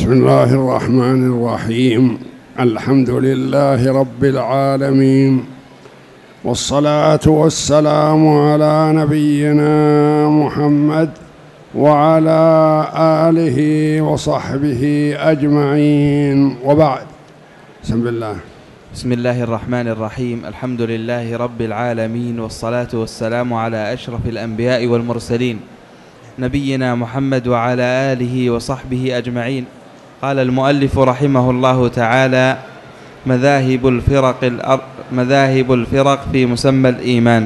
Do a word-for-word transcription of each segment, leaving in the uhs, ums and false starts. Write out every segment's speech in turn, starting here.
بسم الله الرحمن الرحيم. الحمد لله رب العالمين، والصلاة والسلام على نبينا محمد وعلى آله وصحبه أجمعين، وبعد. بسم الله بسم الله الرحمن الرحيم. الحمد لله رب العالمين، والصلاة والسلام على أشرف الأنبياء والمرسلين نبينا محمد وعلى آله وصحبه أجمعين. قال المؤلف رحمه الله تعالى: مذاهب الفرق الأر... مذاهب الفرق في مسمى الإيمان.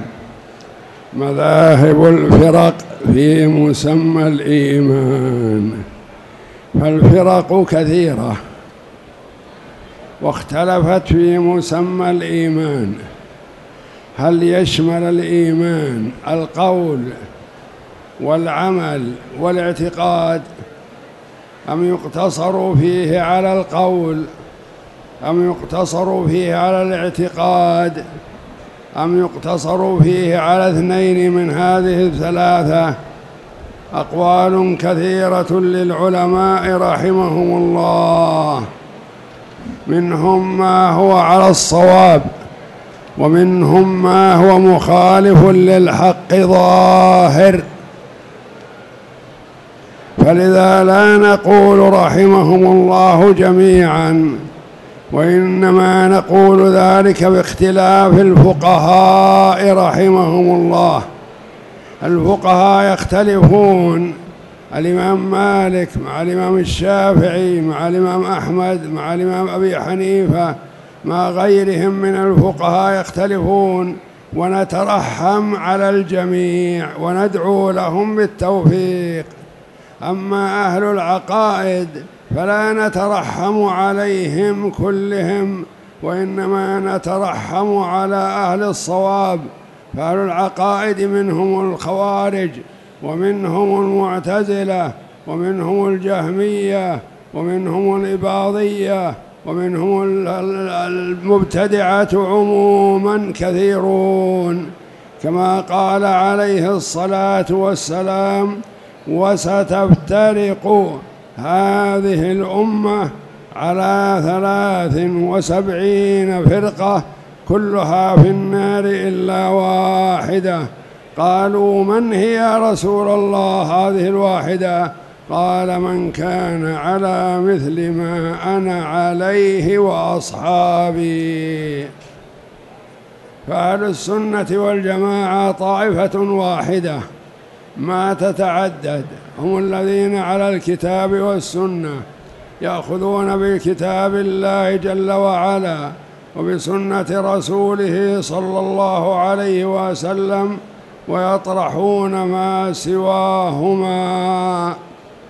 مذاهب الفرق في مسمى الإيمان. فالفرق كثيرة واختلفت في مسمى الإيمان. هل يشمل الإيمان القول والعمل والاعتقاد، أم يقتصر فيه على القول، أم يقتصر فيه على الاعتقاد، أم يقتصر فيه على اثنين من هذه الثلاثة؟ أقوال كثيرة للعلماء رحمهم الله، منهم ما هو على الصواب، ومنهم ما هو مخالف للحق ظاهر. فلذا لا نقول رحمهم الله جميعا، وإنما نقول ذلك باختلاف الفقهاء رحمهم الله. الفقهاء يختلفون، الإمام مالك مع الإمام الشافعي مع الإمام أحمد مع الإمام أبي حنيفة مع غيرهم من الفقهاء يختلفون، ونترحم على الجميع وندعو لهم بالتوفيق. أما أهل العقائد فلا نترحم عليهم كلهم، وإنما نترحم على أهل الصواب. فأهل العقائد منهم الخوارج، ومنهم المعتزلة، ومنهم الجهمية، ومنهم الإباضية، ومنهم المبتدعة عموما كثيرون، كما قال عليه الصلاة والسلام: وستفترق هذه الأمة على ثلاث وسبعين فرقة كلها في النار إلا واحدة. قالوا: من هي يا رسول الله هذه الواحدة؟ قال: من كان على مثل ما أنا عليه وأصحابي. فأهل السنة والجماعة طائفة واحدة ما تتعدد، هم الذين على الكتاب والسنة، يأخذون بكتاب الله جل وعلا وبسنة رسوله صلى الله عليه وسلم، ويطرحون ما سواهما.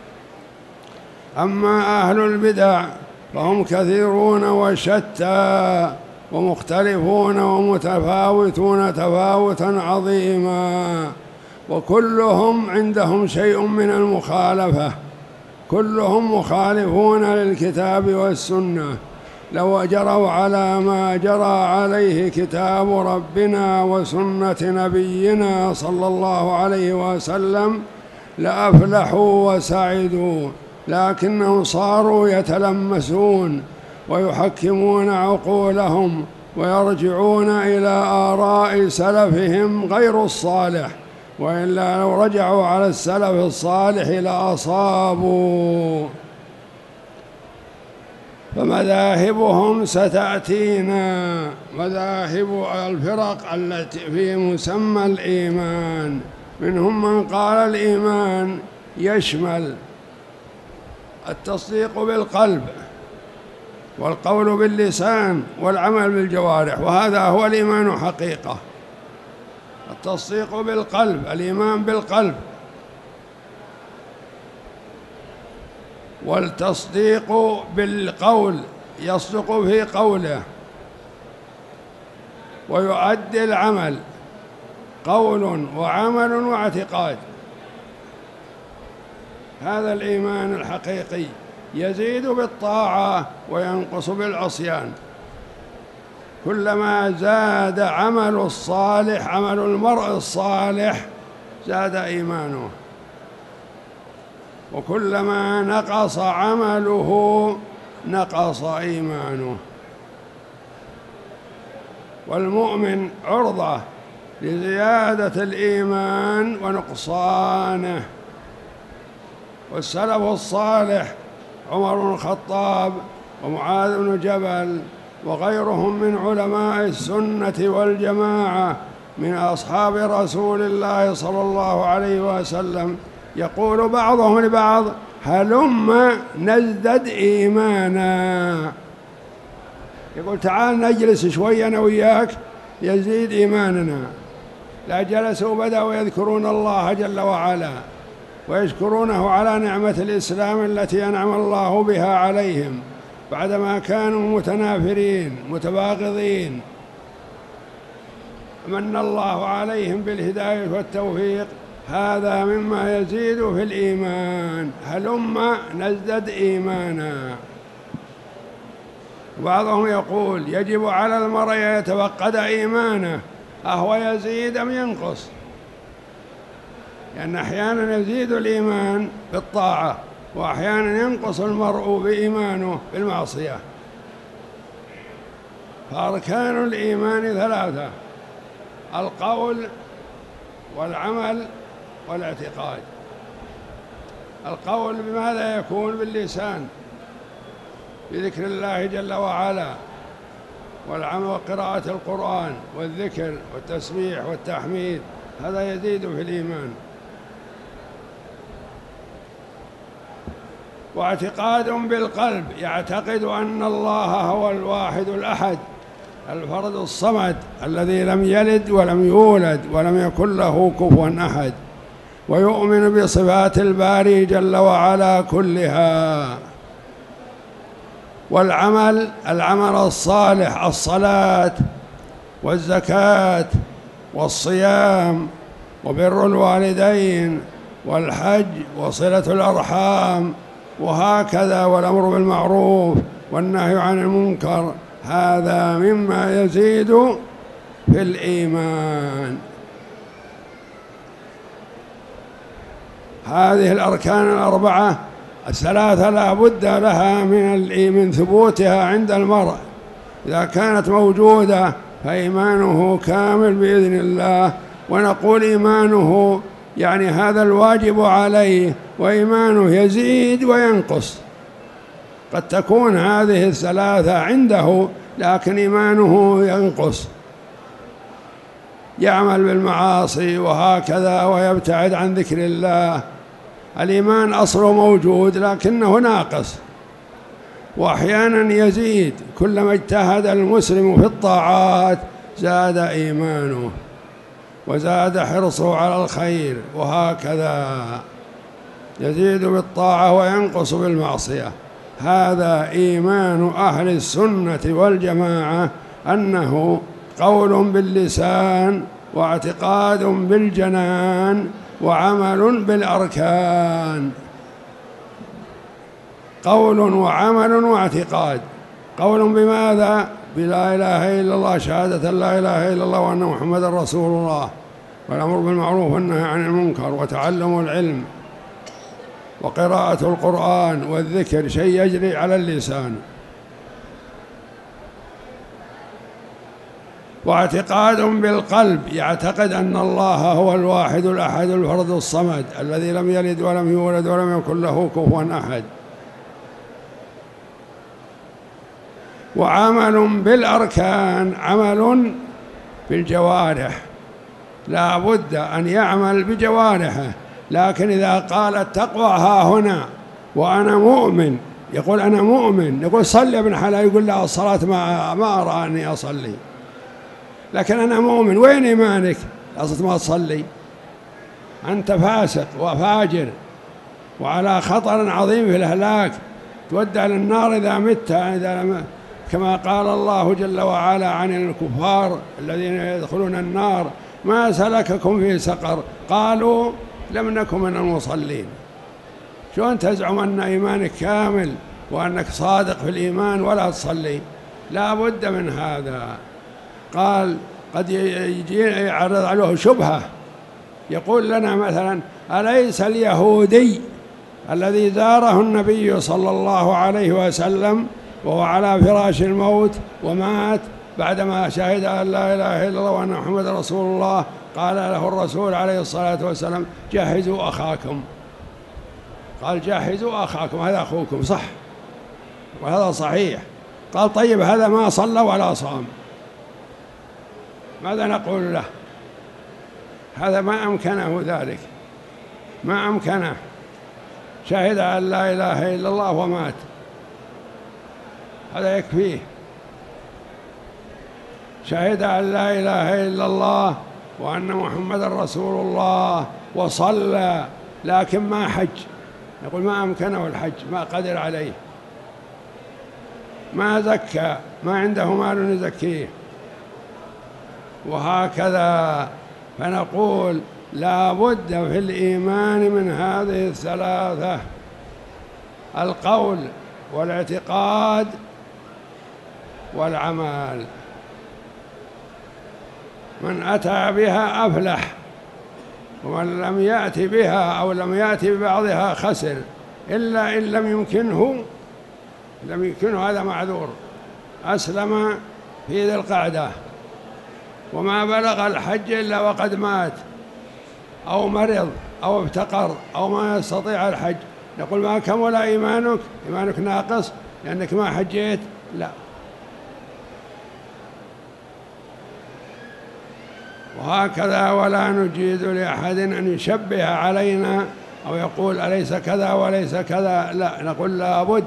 أما أهل البدع فهم كثيرون وشتى، ومختلفون ومتفاوتون تفاوتا عظيما، وكلهم عندهم شيء من المخالفة، كلهم مخالفون للكتاب والسنة. لو جروا على ما جرى عليه كتاب ربنا وسنة نبينا صلى الله عليه وسلم لأفلحوا وسعدوا، لكنهم صاروا يتلمسون ويحكمون عقولهم ويرجعون إلى آراء سلفهم غير الصالح، وإلا لو رجعوا على السلف الصالح لأصابوا. فمذاهبهم ستأتينا، مذاهب الفرق التي في مسمى الإيمان. منهم من قال الإيمان يشمل التصديق بالقلب والقول باللسان والعمل بالجوارح، وهذا هو الإيمان حقيقة. التصديق بالقلب، الإيمان بالقلب، والتصديق بالقول، يصدق في قوله ويؤدي العمل، قول وعمل واعتقاد. هذا الإيمان الحقيقي، يزيد بالطاعة وينقص بالعصيان. كلما زاد عمل الصالح، عمل المرء الصالح، زاد إيمانه. وكلما نقص عمله نقص إيمانه. والمؤمن عرضة لزيادة الإيمان ونقصانه. والسلف الصالح عمر بن الخطاب ومعاذ بن جبل وغيرهم من علماء السنة والجماعة من أصحاب رسول الله صلى الله عليه وسلم يقول بعضهم لبعض: هلم نزدد إيمانا. يقول: تعال نجلس شوي أنا وياك يزيد إيماننا. لا جلسوا وبدأوا يذكرون الله جل وعلا ويشكرونه على نعمة الإسلام التي أنعم الله بها عليهم بعدما كانوا متنافرين متباغضين. من الله عليهم بالهداية والتوفيق، هذا مما يزيد في الإيمان. هلم نزدد إيمانا. بعضهم يقول: يجب على المرء يتفقد إيمانه أهو يزيد أم ينقص؟ لأن أحيانا يزيد الإيمان بالطاعة وأحيانا ينقص المرء بإيمانه بالمعصية. فأركان الإيمان ثلاثة: القول والعمل والاعتقاد. القول بماذا يكون؟ باللسان بذكر الله جل وعلا، والعمل وقراءة القرآن والذكر والتسبيح والتحميد، هذا يزيد في الإيمان. واعتقاد بالقلب، يعتقد أن الله هو الواحد الأحد الفرد الصمد الذي لم يلد ولم يولد ولم يكن له كفوا أحد، ويؤمن بصفات الباري جل وعلا كلها. والعمل، العمل الصالح، الصلاة والزكاة والصيام وبر الوالدين والحج وصلة الأرحام وهكذا، والأمر بالمعروف والنهي عن المنكر، هذا مما يزيد في الإيمان. هذه الأركان الأربعة الثلاثة لا بد لها من من ثبوتها عند المرء. إذا كانت موجودة فإيمانه كامل بإذن الله. ونقول إيمانه يعني هذا الواجب عليه، وإيمانه يزيد وينقص. قد تكون هذه الثلاثة عنده لكن إيمانه ينقص، يعمل بالمعاصي وهكذا ويبتعد عن ذكر الله. الإيمان أصله موجود لكنه ناقص، وأحيانا يزيد. كلما اجتهد المسلم في الطاعات زاد إيمانه وزاد حرصه على الخير، وهكذا يزيد بالطاعة وينقص بالمعصية. هذا إيمان أهل السنة والجماعة، أنه قول باللسان واعتقاد بالجنان وعمل بالأركان. قول وعمل واعتقاد. قول بماذا؟ بلا إله إلا الله، شهادة لا إله إلا الله وأن محمد رسول الله، والأمر بالمعروف والنهي عن المنكر، وتعلم العلم وقراءة القرآن والذكر، شيء يجري على اللسان. واعتقاد بالقلب، يعتقد أن الله هو الواحد الأحد الفرد الصمد الذي لم يلد ولم يولد ولم يكن له كفوا أحد. وعمل بالأركان، عمل بالجوارح، لا بد أن يعمل بجوارحه. لكن إذا قال التقوى ها هنا وأنا مؤمن، يقول أنا مؤمن، يقول صلي يا ابن حلال، يقول لا الصلاة ما, ما أرى أني أصلي، لكن أنا مؤمن. وين إيمانك؟ أصلا ما تصلي، أنت فاسق وفاجر وعلى خطر عظيم في الهلاك، تودع للنار إذا مت، إذا لم، كما قال الله جل وعلا عن الكفار الذين يدخلون النار: ما سلككم في سقر؟ قالوا لم نكن من المصلين. شلون تزعم أن إيمانك كامل وأنك صادق في الإيمان ولا تصلي؟ لا بد من هذا. قال قد يجي يعرض عليه شبهة، يقول لنا مثلا: أليس اليهودي الذي زاره النبي صلى الله عليه وسلم وهو على فراش الموت ومات بعدما شهد أن لا إله إلا الله وأن محمد رسول الله، قال له الرسول عليه الصلاة والسلام: جهزوا أخاكم. قال: جهزوا أخاكم، هذا أخوكم، صح، وهذا صحيح. قال: طيب هذا ما صلى ولا صام، ماذا نقول له؟ هذا ما أمكنه ذلك، ما أمكنه، شهد أن لا إله إلا الله ومات، هذا يكفيه. شهد أن لا إله إلا الله وأن محمد رسول الله وصلى، لكن ما حج، نقول ما أمكنه الحج، ما قدر عليه، ما زكى، ما عنده مال يزكيه، وهكذا. فنقول لا بد في الإيمان من هذه الثلاثة: القول والاعتقاد والعمل. من أتى بها أفلح، ومن لم يأت بها أو لم يأت ببعضها خسر، إلا إن لم يمكنه لم يمكنه هذا معذور. أسلم في ذي القعدة وما بلغ الحج إلا وقد مات أو مرض أو افتقر أو ما يستطيع الحج، نقول: ما كمل إيمانك، إيمانك ناقص لأنك ما حجيت؟ لا. وهكذا ولا نجيز لأحد أن يشبه علينا أو يقول أليس كذا وليس كذا، لا، نقول لابد.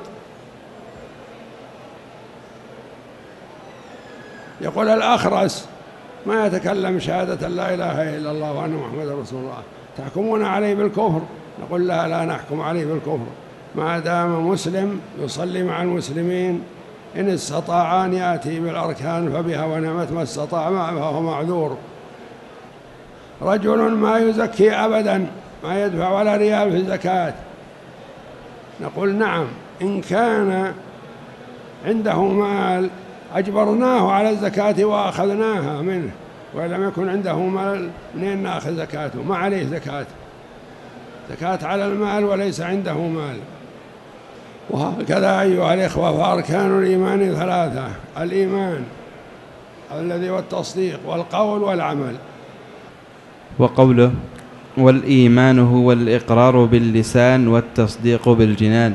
يقول الأخرس ما يتكلم شهادة لا إله إلا الله وأن محمد رسول الله، تحكمون عليه بالكفر؟ نقول لا، لا نحكم عليه بالكفر ما دام مسلم يصلي مع المسلمين، إن استطاع أن يأتي بالأركان فبها ونعمت، ما استطاع فهو معذور. رجل ما يزكي أبدا، ما يدفع ولا ريال في الزكاة، نقول نعم، إن كان عنده مال أجبرناه على الزكاة وأخذناها منه، ولم يكن عنده مال منين نأخذ زكاته؟ ما عليه زكاة، زكاة على المال وليس عنده مال. وهكذا أيها الإخوة، فأركان الإيمان ثلاثة: الإيمان الذي هو التصديق والقول والعمل. وقوله: والإيمان هو الإقرار باللسان والتصديق بالجنان،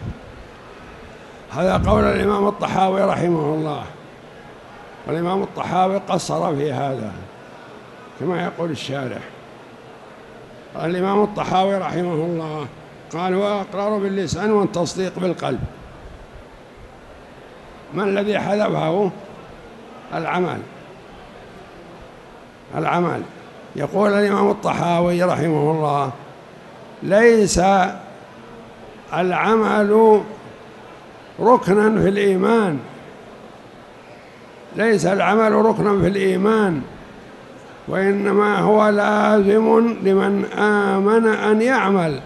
هذا قول الإمام الطحاوي رحمه الله، والإمام الطحاوي قصر في هذا كما يقول الشارح. الإمام الطحاوي رحمه الله قال: هو إقرار باللسان والتصديق بالقلب. ما الذي حذفه؟ العمل، العمل. يقول الإمام الطحاوي رحمه الله: ليس العمل ركنا في الإيمان، ليس العمل ركنا في الإيمان، وإنما هو لازم لمن آمن أن يعمل،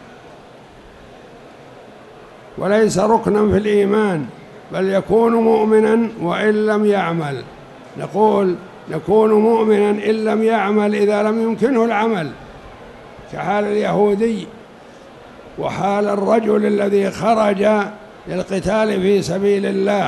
وليس ركنا في الإيمان، بل يكون مؤمنا وإن لم يعمل. نقول يكون مؤمنا إن لم يعمل إذا لم يمكنه العمل، كحال اليهودي وحال الرجل الذي خرج للقتال في سبيل الله.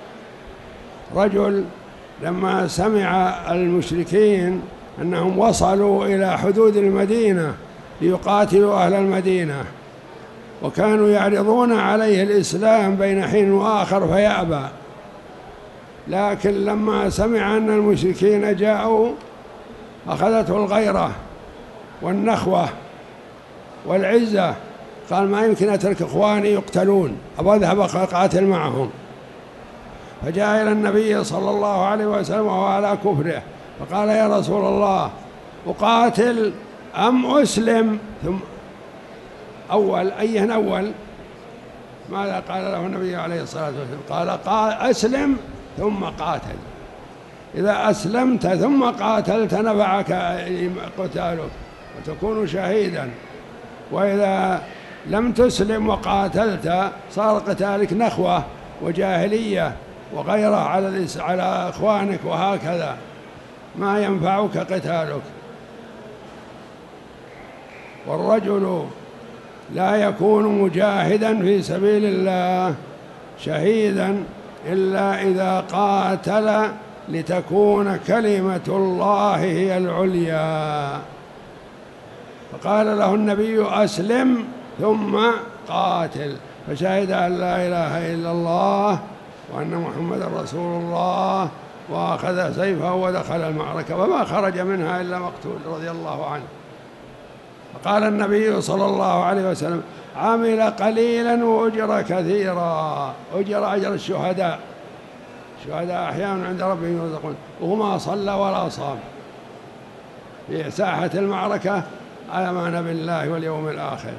رجل لما سمع المشركين أنهم وصلوا إلى حدود المدينة ليقاتلوا أهل المدينة، وكانوا يعرضون عليه الإسلام بين حين وآخر فيأبى، لكن لما سمع أن المشركين جاءوا أخذته الغيرة والنخوة والعزة، قال: ما يمكن أترك إخواني يقتلون، أبغى أذهب أقاتل معهم. فجاء إلى النبي صلى الله عليه وسلم وهو على كفره، فقال: يا رسول الله، أقاتل أم أسلم؟ ثم أول أيه أول؟ ماذا قال له النبي عليه الصلاة والسلام؟ قال: أسلم ثم قاتل، إذا أسلمت ثم قاتلت نفعك قتالك وتكون شهيدا، وإذا لم تسلم وقاتلت صار قتالك نخوة وجاهلية وغيره على على إخوانك، وهكذا ما ينفعك قتالك. والرجل لا يكون مجاهدا في سبيل الله شهيدا إلا إذا قاتل لتكون كلمة الله هي العليا. فقال له النبي أسلم ثم قاتل، فشهد أن لا إله إلا الله وأن محمد رسول الله، وأخذ سيفه ودخل المعركة وما خرج منها إلا مقتول رضي الله عنه. فقال النبي صلى الله عليه وسلم عمل قليلا وأجر كثيرا، أجر أجر الشهداء، الشهداء أحيانا عند ربهم يرزقون، وما صلى ولا صام في ساحة المعركة آمن بالله واليوم الآخر.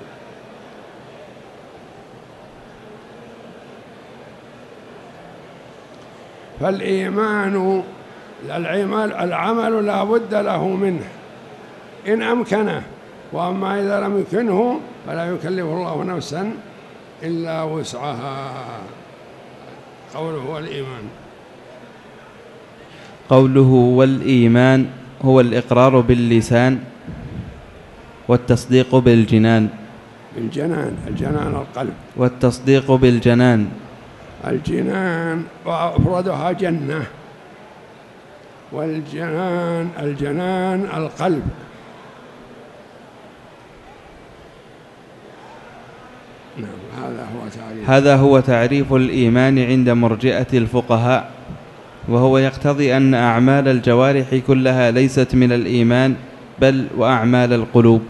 فالإيمان العمل, العمل لا بد له منه إن أمكنه، وأما إذا لم يمكنه فلا يكلف الله نفسا إلا وسعها. قوله والإيمان، قوله والإيمان هو الإقرار باللسان والتصديق بالجنان. بالجنان، الجنان القلب، والتصديق بالجنان الجنان وأفردها جنة، والجنان الجنان القلب. نعم، هذا هو تعريف هذا هو تعريف الإيمان عند مرجئة الفقهاء، وهو يقتضي أن أعمال الجوارح كلها ليست من الإيمان بل وأعمال القلوب.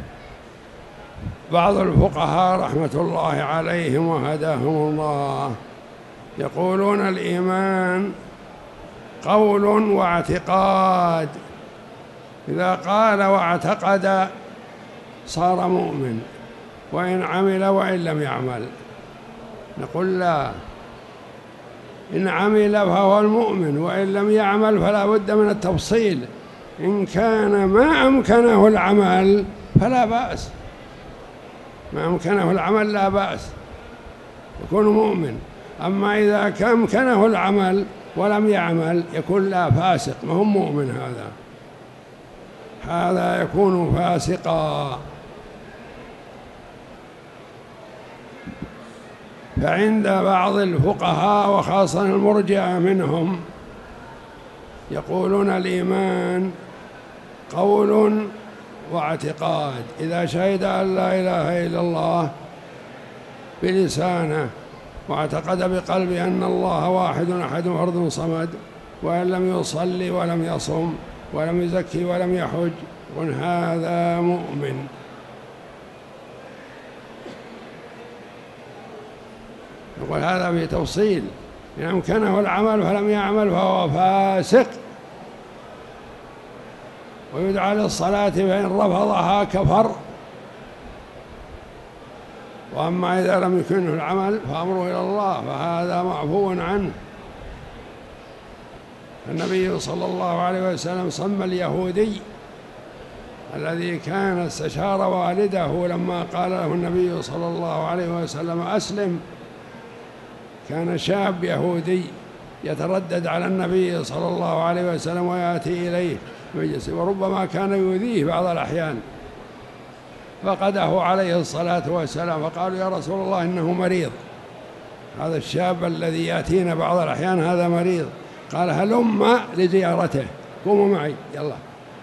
بعض الفقهاء رحمة الله عليهم وهداهم الله يقولون الإيمان قول واعتقاد، إذا قال واعتقد صار مؤمن وإن عمل وإن لم يعمل. نقول لا، إن عمل فهو المؤمن وإن لم يعمل فلا بد من التفصيل. إن كان ما أمكنه العمل فلا بأس، ما أمكنه العمل لا بأس يكون مؤمن. أما إذا أمكنه العمل ولم يعمل يكون لا فاسق، ما هو مؤمن، هذا هذا يكون فاسقا. فعند بعض الفقهاء وخاصة المرجئة منهم يقولون الإيمان قول واعتقاد، إذا شهد أن لا إله إلا الله بلسانه واعتقد بقلبه أن الله واحد أحد فرد صمد، وإن لم يصلي ولم يصم ولم يزكي ولم يحج يكون هذا مؤمن. يقول هذا في تفصيل، إن أمكنه العمل فلم يعمل فهو فاسق، ويدعى للصلاة فإن رفضها كفر. وأما إذا لم يكنه العمل فأمره إلى الله، فهذا معفو عنه. النبي صلى الله عليه وسلم سمى اليهودي الذي كان استشار والده لما قال له النبي صلى الله عليه وسلم أسلم، كان شاب يهودي يتردد على النبي صلى الله عليه وسلم ويأتي إليه مجلسه، وربما كان يؤذيه بعض الأحيان، فقده عليه الصلاة والسلام فقالوا يا رسول الله إنه مريض، هذا الشاب الذي يأتينا بعض الأحيان هذا مريض. قال هلم لزيارته، قوموا معي يلا.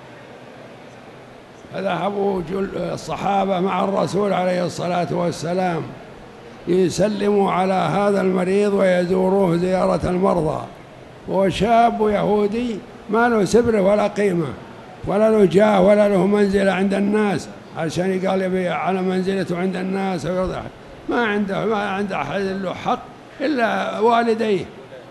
فذهبوا الصحابة مع الرسول عليه الصلاة والسلام يسلموا على هذا المريض ويزوروه زيارة المرضى، وهو شاب يهودي ما له سبره ولا قيمة ولا له جاه ولا له منزلة عند الناس، علشان يقال يبي على منزلته عند الناس ويرضى، ما عنده ما عنده أحد له حق إلا والديه.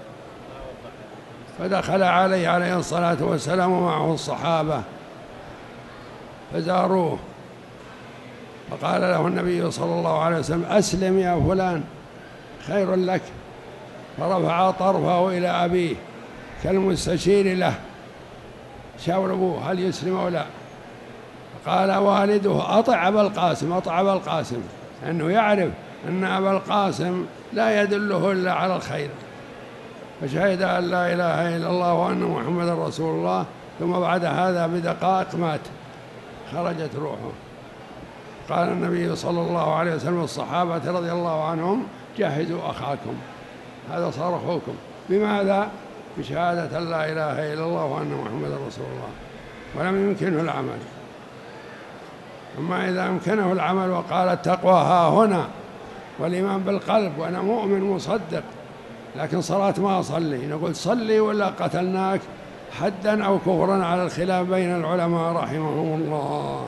فدخل عليه عليه الصلاة والسلام ومعه الصحابة فزاروه، فقال له النبي صلى الله عليه وسلم أسلم يا فلان خير لك، فرفع طرفه إلى أبيه كالمستشير له، شاور أبوه هل يسلم أو لا. قال والده أطع أبا القاسم، أطع أبا القاسم، لأنه يعرف أن أبا القاسم لا يدله إلا على الخير. فشهد أن لا إله إلا الله وأن محمد رسول الله، ثم بعد هذا بدقائق مات، خرجت روحه. قال النبي صلى الله عليه وسلم الصحابة رضي الله عنهم جاهدوا أخاكم، هذا صار أخوكم. بماذا؟ بشهادة أن لا إله إلا الله وأن محمد رسول الله، ولم يمكنه العمل. أما إذا أمكنه العمل وقال التقوى ها هنا والإيمان بالقلب وأنا مؤمن مصدق، لكن صلاة ما أصلي، نقول صلي ولا قتلناك حدا أو كفرا على الخلاف بين العلماء رحمهم الله.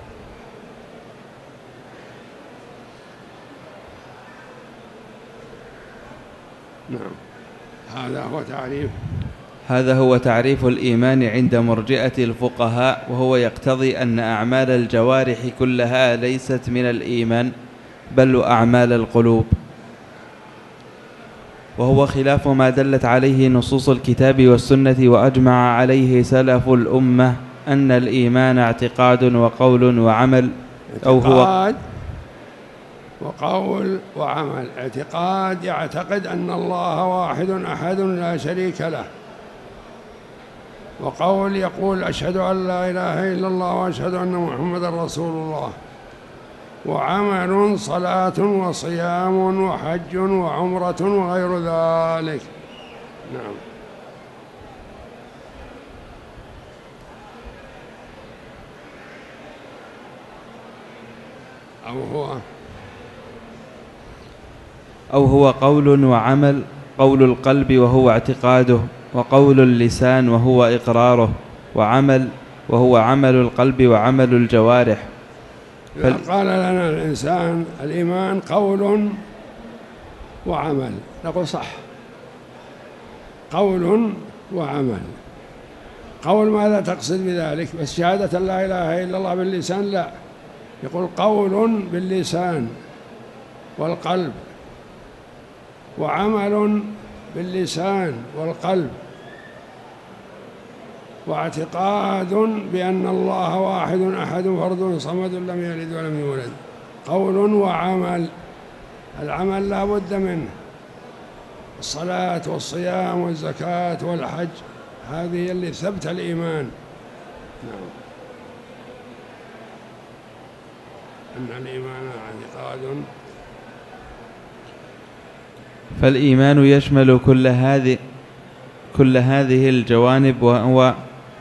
نعم، هذا هو تعريف هذا هو تعريف الإيمان عند مرجئة الفقهاء، وهو يقتضي أن أعمال الجوارح كلها ليست من الإيمان بل أعمال القلوب، وهو خلاف ما دلت عليه نصوص الكتاب والسنة، وأجمع عليه سلف الأمة أن الإيمان اعتقاد وقول وعمل، أو هو وقول وعمل. اعتقاد يعتقد أن الله واحد أحد لا شريك له، وقول يقول أشهد أن لا إله إلا الله وأشهد أن محمدا رسول الله، وعمل صلاة وصيام وحج وعمرة وغير ذلك. نعم. أو هو أو هو قول وعمل، قول القلب وهو اعتقاده، وقول اللسان وهو إقراره، وعمل وهو عمل القلب وعمل الجوارح. فال... قال لنا الإنسان الإيمان قول وعمل، نقول صح، قول وعمل. قول ماذا تقصد بذلك؟ بس شهادة لا إله إلا الله باللسان؟ لا، يقول قول باللسان والقلب، وعمل باللسان والقلب، واعتقاد بأن الله واحد أحد فرد صمد لم يلد ولم يولد. قول وعمل. العمل لا بد منه، الصلاة والصيام والزكاة والحج، هذه اللي ثبت الإيمان. نعم. أن الإيمان اعتقاد. فالإيمان يشمل كل هذه كل هذه الجوانب، وهو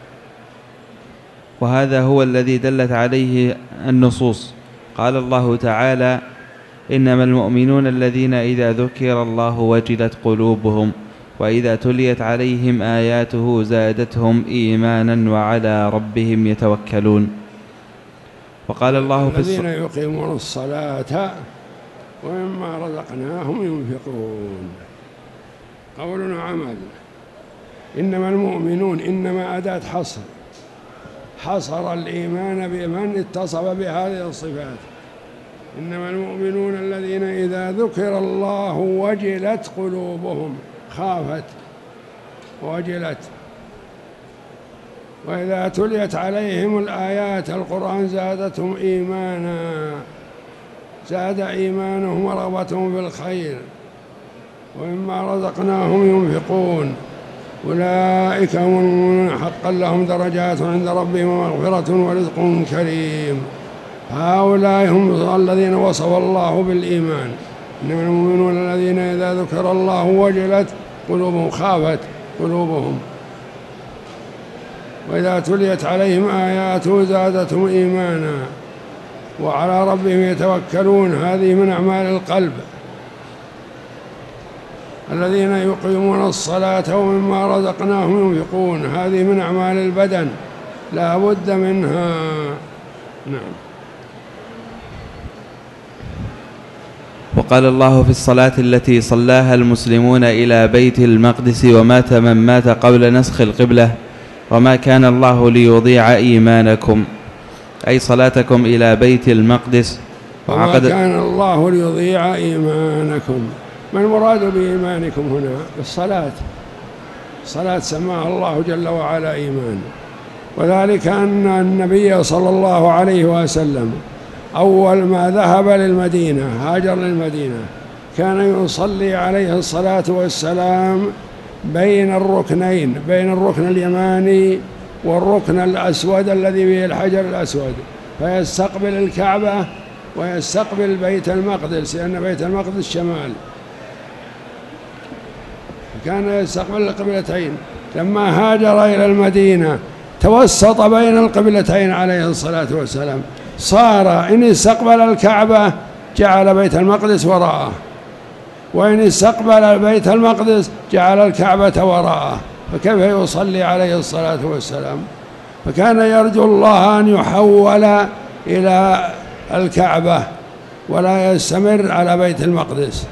وهذا هو الذي دلت عليه النصوص. قال الله تعالى: إنما المؤمنون الذين إذا ذكر الله وجلت قلوبهم وإذا تليت عليهم آياته زادتهم إيمانا وعلى ربهم يتوكلون. وقال الله في الذين يقيمون الصلاة ومما رزقناهم ينفقون. قول وعمل. إنما المؤمنون، إنما أداة حصر، حصر الإيمان بمن اتصف بهذه الصفات. إنما المؤمنون الذين إذا ذكر الله وجلت قلوبهم، خافت وجلت، وإذا تليت عليهم الآيات القرآن زادتهم إيمانا، زاد إيمانهم ورغبتهم في الخير، ومما رزقناهم ينفقون. أولئك هم المؤمنون حقا لهم درجات عند ربهم ومغفرة ورزق كريم. هؤلاء هم الذين وصف الله بالإيمان. إنما المؤمنون الذين إذا ذكر الله وجلت قلوبهم، خافت قلوبهم، وإذا تليت عليهم آياته زادتهم إيمانا وعلى ربهم يتوكلون. هذه من أعمال القلب. الذين يقيمون الصلاة ومما رزقناهم ينفقون، هذه من أعمال البدن لا بد منها. نعم. وقال الله في الصلاة التي صلاها المسلمون إلى بيت المقدس: ومات من مات قبل نسخ القبلة، وما كان الله ليضيع إيمانكم، أي صلاتكم إلى بيت المقدس. وما كان الله ليضيع إيمانكم. ما المراد بإيمانكم هنا؟ الصلاة. الصلاة سماها الله جل وعلا إيمان، وذلك أن النبي صلى الله عليه وسلم أول ما ذهب للمدينة، هاجر للمدينة، كان يصلي عليه الصلاة والسلام بين الركنين، بين الركن اليماني والركن الأسود الذي به الحجر الأسود، فيستقبل الكعبة ويستقبل بيت المقدس، لأن بيت المقدس شمال، كان يستقبل القبلتين. لما هاجر إلى المدينة توسط بين القبلتين عليه الصلاة والسلام، صار إن استقبل الكعبة جعل بيت المقدس وراءه، وإن استقبل بيت المقدس جعل الكعبة وراءه، فكيف يصلي عليه الصلاة والسلام؟ فكان يرجو الله أن يحول إلى الكعبة ولا يستمر على بيت المقدس،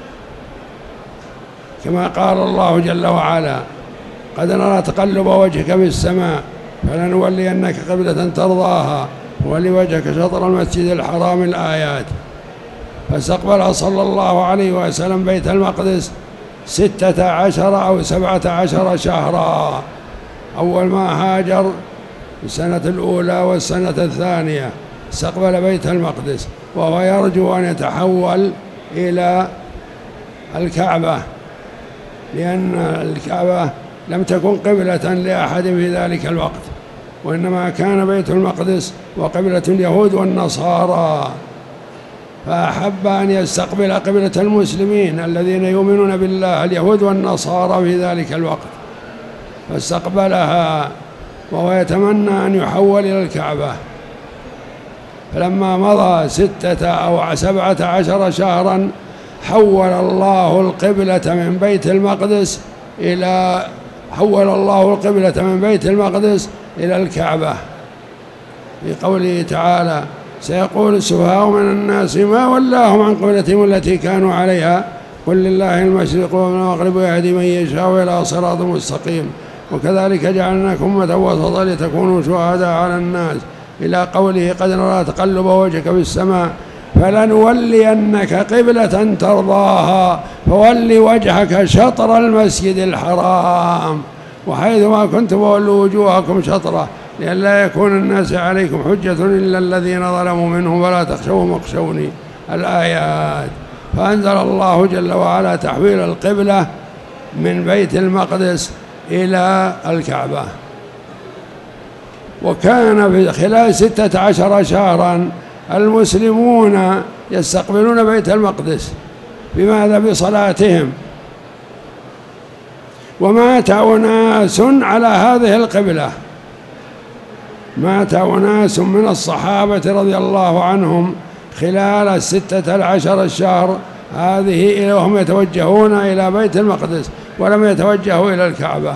كما قال الله جل وعلا: قد نرى تقلب وجهك في السماء فلنولينك قبلة ترضاها وولي وجهك شطر المسجد الحرام، الآيات. فاستقبل صلى الله عليه وسلم بيت المقدس ستة عشر أو سبعة عشر شهرا، أول ما هاجر السنة الأولى والسنة الثانية استقبل بيت المقدس، وهو يرجو أن يتحول إلى الكعبة، لأن الكعبة لم تكن قبلة لأحد في ذلك الوقت، وإنما كان بيت المقدس وقبلة اليهود والنصارى، فأحب أن يستقبل قبلة المسلمين الذين يؤمنون بالله، اليهود والنصارى في ذلك الوقت، فاستقبلها وهو يتمنى أن يحول إلى الكعبة. فلما مضى ستة أو سبعة عشر شهرا حول الله القبلة من بيت المقدس إلى حول الله القبلة من بيت المقدس إلى الكعبة، في قوله تعالى: سيقول السفهاء من الناس ما ولاهم عن قبلتهم التي كانوا عليها قل لله المشرق والمغرب يهدي من يشاء إلى صراط مستقيم وكذلك جعلناكم أمة وسطا لتكونوا شهداء على الناس، إلى قوله: قد نرى تقلب وجهك في السماء فلنولينك قبلة ترضاها فول وجهك شطر المسجد الحرام وحيثما كنتم فولوا وجوهكم شطره لئلا يكون الناس عليكم حجة إلا الذين ظلموا منهم ولا تخشوهم واخشوني، الآيات. فأنزل الله جل وعلا تحويل القبلة من بيت المقدس إلى الكعبة. وكان في خلال ستة عشر شهرا المسلمون يستقبلون بيت المقدس، بماذا؟ بصلاتهم. ومات أناس على هذه القبلة، مات أناس من الصحابة رضي الله عنهم خلال الستة العشر الشهر هذه وهم يتوجهون إلى بيت المقدس ولم يتوجهوا إلى الكعبة،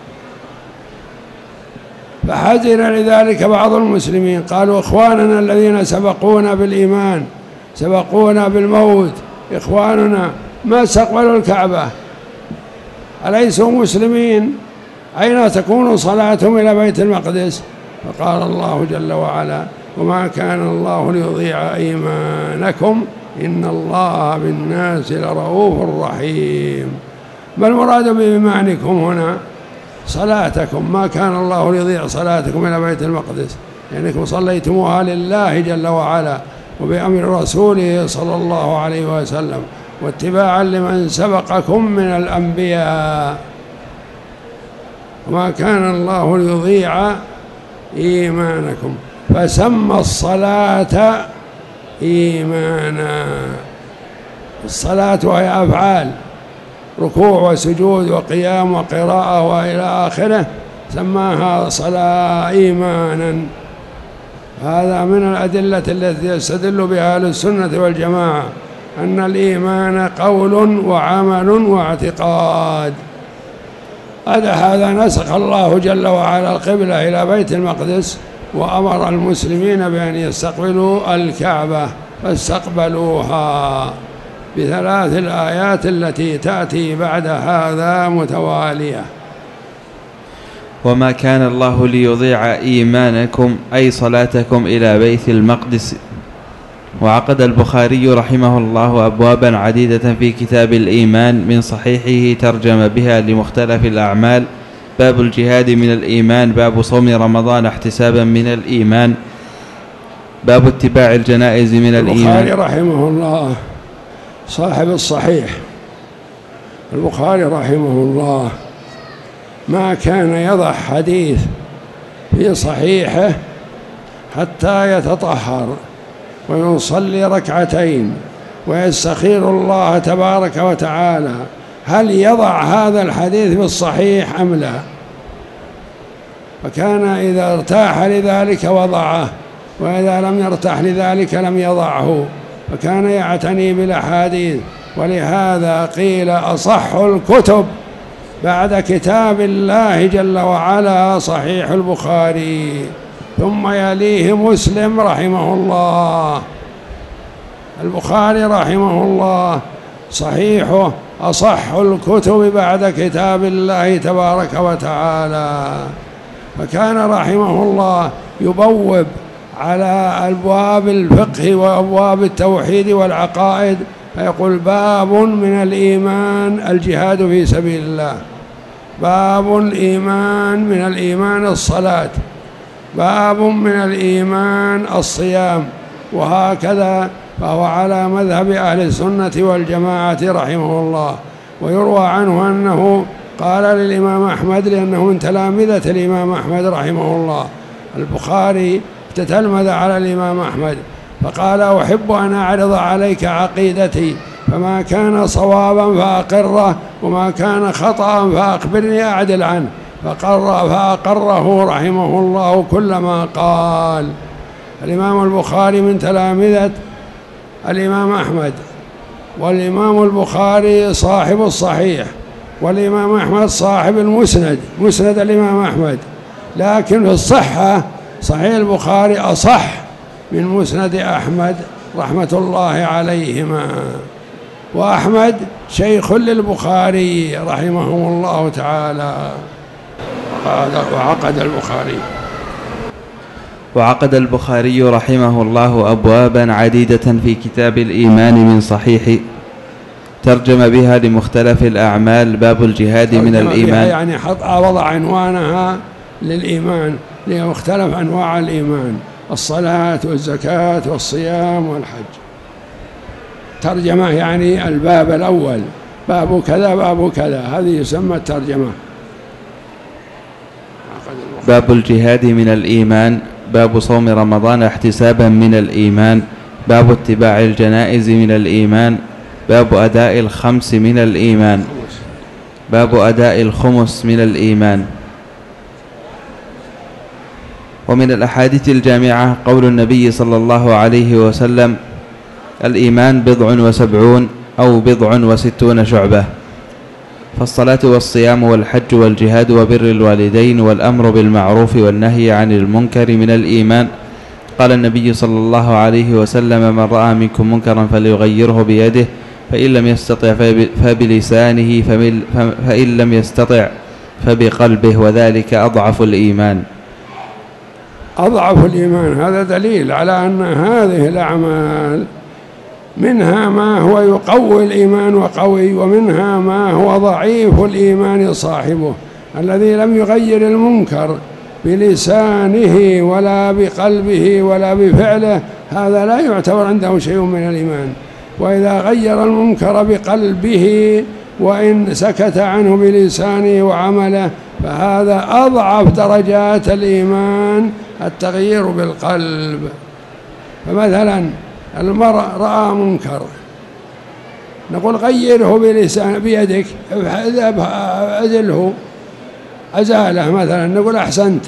فحزن لذلك بعض المسلمين، قالوا: إخواننا الذين سبقونا بالإيمان سبقونا بالموت، إخواننا ما استقبلوا الكعبة، أليسوا مسلمين؟ أين تكون صلاتهم إلى بيت المقدس؟ فقال الله جل وعلا: وما كان الله ليضيع إيمانكم إن الله بالناس لرؤوف رحيم. ما المراد بإيمانكم هنا؟ صلاتكم، ما كان الله ليضيع صلاتكم إلى بيت المقدس، لأنكم صليتموها لله جل وعلا وبأمر رسوله صلى الله عليه وسلم واتباعا لمن سبقكم من الأنبياء. وما كان الله ليضيع إيمانكم، فسمى الصلاة إيمانا. الصلاة وهي أفعال، ركوع وسجود وقيام وقراءة وإلى آخره، سماها صلاة إيمانا. هذا من الأدلة التي يستدل بها أهل السنة والجماعة، أن الإيمان قول وعمل واعتقاد. هذا نسخ الله جل وعلا القبلة إلى بيت المقدس وأمر المسلمين بأن يستقبلوا الكعبة فاستقبلوها بثلاث الآيات التي تأتي بعد هذا متوالية. وما كان الله ليضيع إيمانكم أي صلاتكم إلى بيت المقدس. وعقد البخاري رحمه الله أبوابا عديدة في كتاب الإيمان، من صحيحه ترجم بها لمختلف الأعمال: باب الجهاد من الإيمان، باب صوم رمضان احتسابا من الإيمان، باب اتباع الجنائز من الإيمان. البخاري رحمه الله صاحب الصحيح، البخاري رحمه الله ما كان يضع حديث في صحيحه حتى يتطهر ويصلي ركعتين ويستخير الله تبارك وتعالى، هل يضع هذا الحديث في الصحيح أم لا؟ فكان إذا ارتاح لذلك وضعه، وإذا لم يرتاح لذلك لم يضعه، فكان يعتني بالأحاديث. ولهذا قيل أصح الكتب بعد كتاب الله جل وعلا صحيح البخاري، ثم يليه مسلم رحمه الله. البخاري رحمه الله صحيحه أصح الكتب بعد كتاب الله تبارك وتعالى. فكان رحمه الله يبوب على أبواب الفقه وأبواب التوحيد والعقائد، فيقول باب من الإيمان الجهاد في سبيل الله، باب الإيمان من الإيمان الصلاة، باب من الإيمان الصيام، وهكذا. فهو على مذهب أهل السنة والجماعة رحمه الله. ويروى عنه أنه قال للإمام أحمد، لأنه من تلامذة الإمام أحمد رحمه الله، البخاري تتلمذ على الإمام أحمد، فقال أحب أن أعرض عليك عقيدتي، فما كان صوابا فأقره، وما كان خطأ فأخبرني أعدل عنه، فقر فأقره رحمه الله كل ما قال. الإمام البخاري من تلامذة الإمام أحمد، والإمام البخاري صاحب الصحيح، والإمام أحمد صاحب المسند، مسند الإمام أحمد. لكن في الصحة صحيح البخاري أصح من مسند أحمد رحمة الله عليهما. وأحمد شيخ للبخاري رحمه الله تعالى. وعقد البخاري وعقد البخاري رحمه الله أبوابا عديدة في كتاب الإيمان من صحيح، ترجم بها لمختلف الأعمال. باب الجهاد من الإيمان، يعني حط وضع عنوانها للإيمان لمختلف أنواع الإيمان، الصلاة والزكاة والصيام والحج. ترجمة يعني الباب الأول باب كذا باب كذا، هذه يسمى الترجمة. باب الجهاد من الإيمان، باب صوم رمضان احتسابا من الإيمان، باب اتباع الجنائز من الإيمان، باب أداء الخمس من الإيمان، باب أداء الخمس من الإيمان. ومن الأحاديث الجامعة قول النبي صلى الله عليه وسلم: الإيمان بضع وسبعون أو بضع وستون شعبة. فالصلاة والصيام والحج والجهاد وبر الوالدين والأمر بالمعروف والنهي عن المنكر من الإيمان. قال النبي صلى الله عليه وسلم: من رأى منكم منكرا فليغيره بيده، فإن لم يستطع فبلسانه، فإن لم يستطع فبقلبه، وذلك أضعف الإيمان. أضعف الإيمان، هذا دليل على أن هذه الأعمال منها ما هو يقوي الإيمان وقوي، ومنها ما هو ضعيف الإيمان صاحبه، الذي لم يغير المنكر بلسانه ولا بقلبه ولا بفعله، هذا لا يعتبر عنده شيء من الإيمان. وإذا غير المنكر بقلبه وإن سكت عنه بلسانه وعمله، فهذا أضعف درجات الإيمان، التغيير بالقلب. فمثلا المرء رأى منكر، نقول غيره بلسان بيدك، اذهب أزله أزاله، مثلا نقول أحسنت،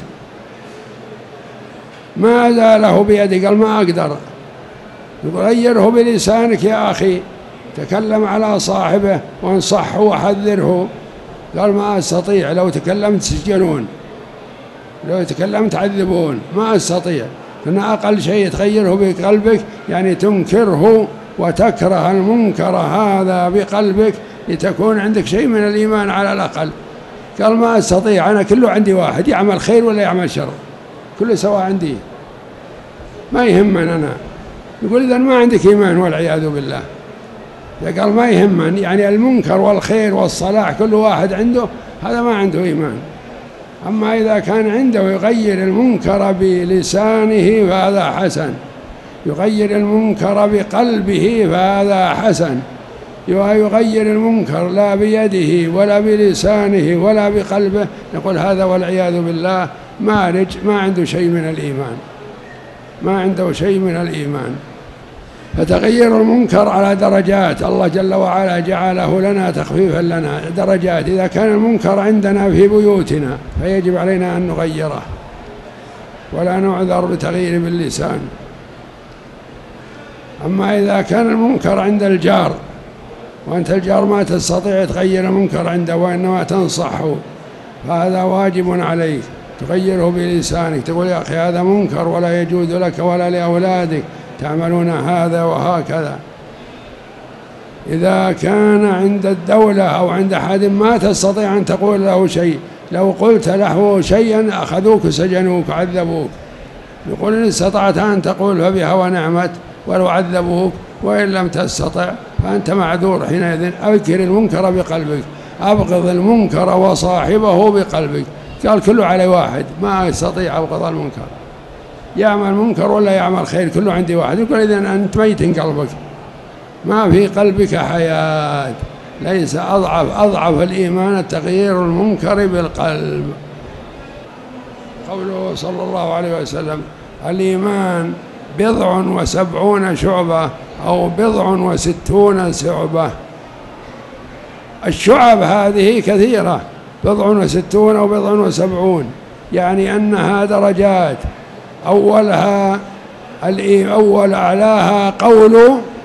ما أزاله بيدك، قال ما أقدر، نقول غيره بلسانك يا أخي، تكلم على صاحبه وانصحه وحذره، قال ما أستطيع، لو تكلمت تسجنون، لو تكلمت تعذبون، ما أستطيع. فإن أقل شيء تغيره بقلبك، يعني تنكره وتكره المنكر هذا بقلبك لتكون عندك شيء من الإيمان على الأقل. قال ما أستطيع، أنا كله عندي واحد، يعمل خير ولا يعمل شر، كله سواء عندي، ما يهمن أنا. يقول إذن ما عندك إيمان والعياذ بالله. قال ما يهمن، يعني المنكر والخير والصلاح كل واحد عنده، هذا ما عنده إيمان. أما إذا كان عنده يغير المنكر بلسانه فهذا حسن، يغير المنكر بقلبه فهذا حسن، يغير المنكر لا بيده ولا بلسانه ولا بقلبه، نقول هذا والعياذ بالله مارج، ما عنده شيء من الإيمان، ما عنده شيء من الإيمان. فتغيير المنكر على درجات، الله جل وعلا جعله لنا تخفيفا لنا درجات. إذا كان المنكر عندنا في بيوتنا فيجب علينا أن نغيره ولا نعذر بتغيير باللسان. أما إذا كان المنكر عند الجار وأنت الجار ما تستطيع تغير المنكر عنده وإنما تنصحه، فهذا واجب عليك تغيره بلسانك، تقول يا أخي هذا منكر ولا يجوز لك ولا لأولادك تعملون هذا وهكذا. إذا كان عند الدولة أو عند أحد ما تستطيع أن تقول له شيء، لو قلت له شيئا أخذوك وسجنوك وعذبوك. يقول إن استطعت أن تقول فبها ونعمت ولو عذبوك، وإن لم تستطع فأنت معذور حينئذ. أنكر المنكر بقلبك، أبغض المنكر وصاحبه بقلبك. قال كله علي واحد، ما يستطيع أبغض المنكر، يعمل منكر ولا يعمل خير كله عندي واحد. يقول إذن أنت ميت قلبك، ما في قلبك حياة. ليس أضعف أضعف الإيمان التغيير المنكر بالقلب. قوله صلى الله عليه وسلم الإيمان بضع وسبعون شعبة أو بضع وستون شعبة. الشعب هذه كثيرة، بضع وستون أو بضع وسبعون، يعني أنها درجات. أولها أول أعلاها قول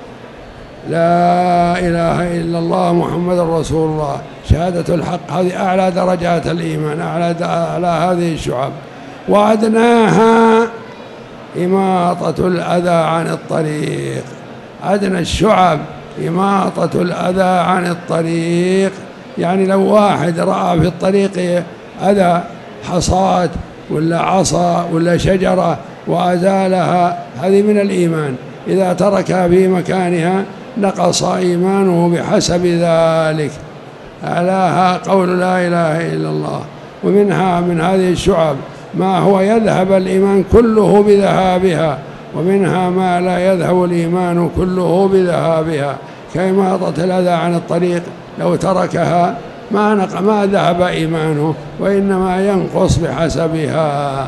لا إله إلا الله محمد رسول الله، شهادة الحق، هذه أعلى درجات الإيمان، أعلى, أعلى هذه الشعب. وأدناها إماطة الأذى عن الطريق، أدنى الشعب إماطة الأذى عن الطريق، يعني لو واحد رأى في الطريق أذى حصاد ولا عصا ولا شجرة وأزالها، هذه من الإيمان. إذا تركها في مكانها نقص إيمانه بحسب ذلك. أعلاها قول لا إله إلا الله. ومنها من هذه الشعب ما هو يذهب الإيمان كله بذهابها، ومنها ما لا يذهب الإيمان كله بذهابها، كإماطة الأذى عن الطريق، لو تركها ما نق ما ذهب إيمانه وإنما ينقص بحسبها.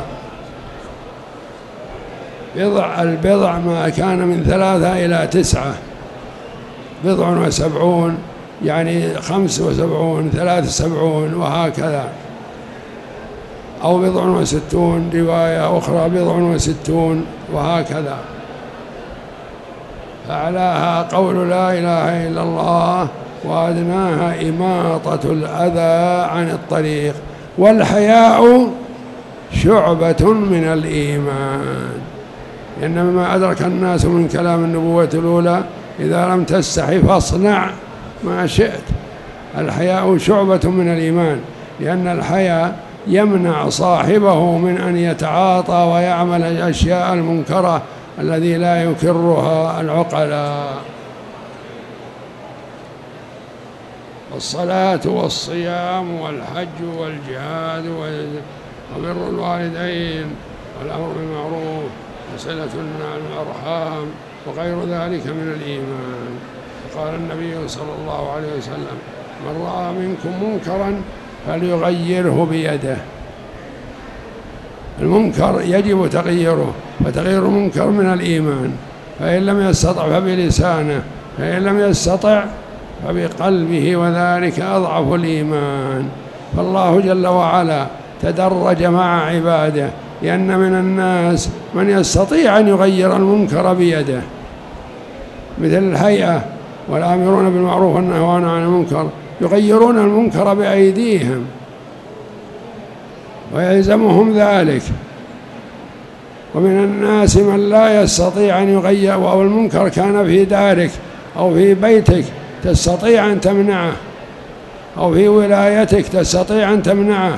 بضع البضع ما كان من ثلاثة إلى تسعة، بضع وسبعون يعني خمس وسبعون ثلاث وسبعون وهكذا، أو بضع وستون رواية أخرى بضع وستون وهكذا. فأعلاها قول لا إله إلا الله، وأدناها إماطة الأذى عن الطريق. والحياء شعبة من الإيمان، إن مما أدرك الناس من كلام النبوة الأولى إذا لم تستحي فاصنع ما شئت. الحياء شعبة من الإيمان، لأن الحياء يمنع صاحبه من أن يتعاطى ويعمل الأشياء المنكرة الذي لا يكرها العقلاء. الصلاة والصيام والحج والجهاد وبر الوالدين والأمر بالمعروف وصلة الأرحام وغير ذلك من الإيمان. قال النبي صلى الله عليه وسلم من رأى منكم منكرا فليغيره بيده. المنكر يجب تغييره، فتغيير المنكر من الإيمان، فإن لم يستطع فبلسانه، فإن لم يستطع فبقلبه، وذلك أضعف الإيمان. فالله جل وعلا تدرج مع عباده، لأن من الناس من يستطيع أن يغير المنكر بيده، مثل الهيئة والآمرون بالمعروف والنهون عن المنكر يغيرون المنكر بأيديهم ويلزمهم ذلك. ومن الناس من لا يستطيع أن يغير، أو المنكر كان في دارك أو في بيتك تستطيع أن تمنعه، أو في ولايتك تستطيع أن تمنعه.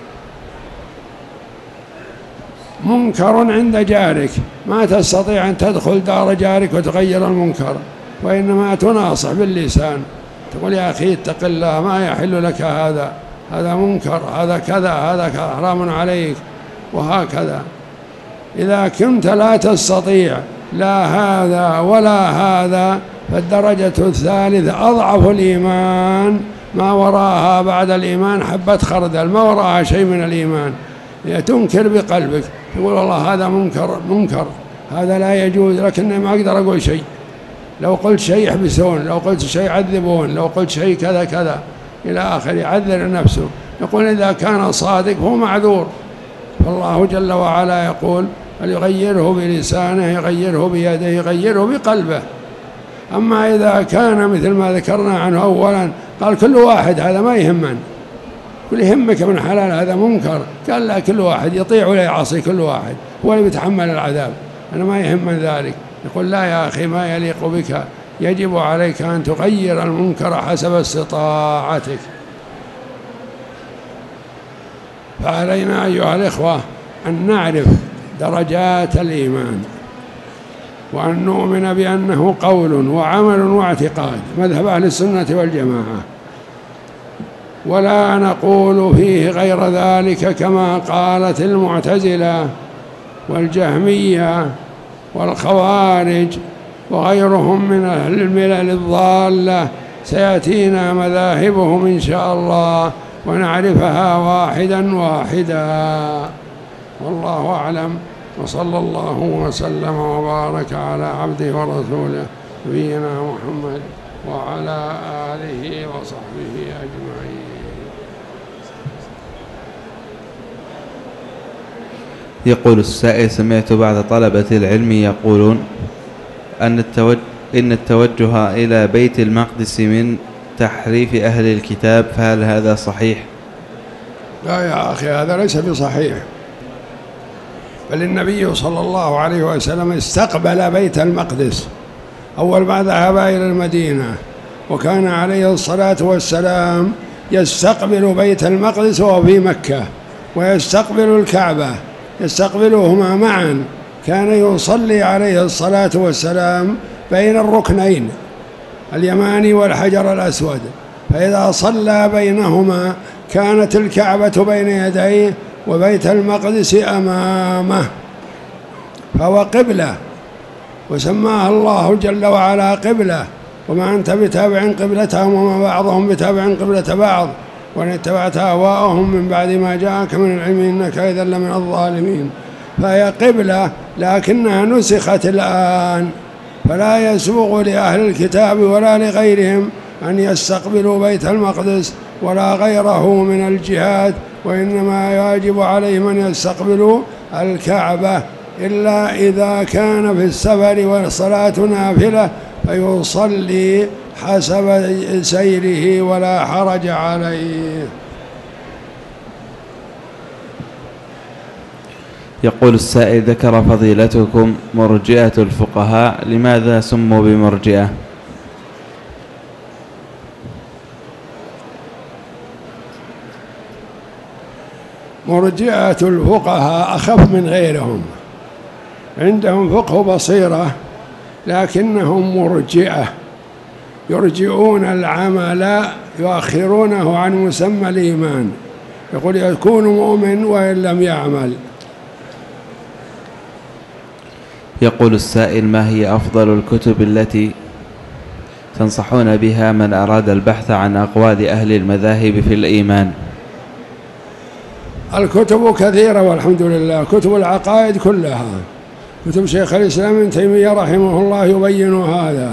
منكر عند جارك ما تستطيع أن تدخل دار جارك وتغير المنكر، وإنما تناصح باللسان، تقول يا أخي اتق الله، ما يحل لك هذا، هذا منكر، هذا كذا، هذا حرام عليك، وهكذا. إذا كنت لا تستطيع لا هذا ولا هذا، فالدرجة الثالثة أضعف الإيمان، ما وراها بعد الإيمان حبة خردل، ما وراها شيء من الإيمان. تنكر بقلبك، تقول والله هذا منكر منكر، هذا لا يجوز، لكني ما أقدر أقول شيء، لو قلت شيء يحبسون، لو قلت شيء يعذبون، لو قلت شيء كذا كذا إلى آخر، يعذر نفسه. يقول إذا كان صادق هو معذور. فالله جل وعلا يقول فليغيره بلسانه، يغيره بيده، يغيره بقلبه. أما إذا كان مثل ما ذكرنا عنه أولا، قال كل واحد هذا ما يهمن، كل يهمك من حلال هذا منكر، قال لا، كل واحد يطيع ولا يعصي، كل واحد هو اللي بيتحمل العذاب، أنا ما يهم من ذلك. يقول لا يا أخي، ما يليق بك، يجب عليك أن تغير المنكر حسب استطاعتك. فعلينا أيها الإخوة أن نعرف درجات الإيمان، وأن نؤمن بأنه قول وعمل واعتقاد، مذهب أهل السنة والجماعة، ولا نقول فيه غير ذلك كما قالت المعتزلة والجهمية والخوارج وغيرهم من أهل الملل الضالة. سيأتينا مذاهبهم إن شاء الله ونعرفها واحدا واحدا. والله أعلم، وصلى الله وسلم وبارك على عبده ورسوله نبينا محمد وعلى آله وصحبه أجمعين. يقول السائل: سمعت بعض طلبة العلم يقولون أن التوجه إن التوجه إلى بيت المقدس من تحريف أهل الكتاب، فهل هذا صحيح؟ لا يا أخي، هذا ليس بصحيح، بل النبي صلى الله عليه وسلم استقبل بيت المقدس أول ما ذهب إلى المدينة، وكان عليه الصلاة والسلام يستقبل بيت المقدس وهو في مكة، ويستقبل الكعبة، يستقبلهما معا. كان يصلي عليه الصلاة والسلام بين الركنين اليماني والحجر الأسود، فإذا صلى بينهما كانت الكعبة بين يديه وبيت المقدس أمامه، فهو قبلة، وسماها الله جل وعلا قبلة. وما أنت بتابع قبلتهم وما بعضهم بتابع قبلة بعض، وإن اتبعت أهواءهم من بعد ما جاءك من العلم إنك إذا لمن الظالمين. فهي قبلة لكنها نسخت الآن، فلا يسوغ لأهل الكتاب ولا لغيرهم أن يستقبلوا بيت المقدس ولا غيره من الجهات، وإنما يجب عليهم أن يستقبلوا الكعبة، إلا إذا كان في السفر والصلاة نافلة فيصلي حسب سيره ولا حرج عليه. يقول السائل: ذكر فضيلتكم مرجئة الفقهاء، لماذا سموا بمرجئة؟ مرجئة الفقهاء أخف من غيرهم، عندهم فقه بصيرة، لكنهم مرجئة، يرجئون العمل، يؤخرونه عن مسمى الإيمان، يقول يكون مؤمن وإن لم يعمل. يقول السائل: ما هي أفضل الكتب التي تنصحون بها من أراد البحث عن أقوال أهل المذاهب في الإيمان؟ الكتب كثيرة والحمد لله، كتب العقائد كلها، كتب شيخ الإسلام ابن تيمية رحمه الله يبين هذا،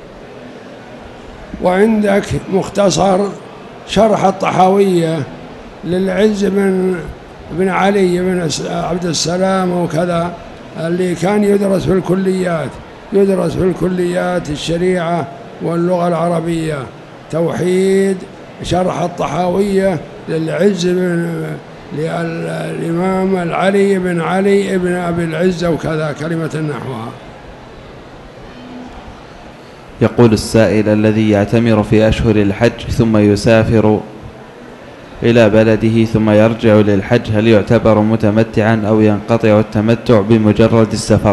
وعندك مختصر شرح الطحاوية للعز بن بن علي بن عبد السلام وكذا، اللي كان يدرس في الكليات، يدرس في الكليات الشريعة واللغة العربية، توحيد، شرح الطحاوية للعز بن للإمام العلي بن علي بن أبي العز وكذا، كلمة نحوها. يقول السائل: الذي يعتمر في أشهر الحج ثم يسافر إلى بلده ثم يرجع للحج، هل يعتبر متمتعا أو ينقطع التمتع بمجرد السفر؟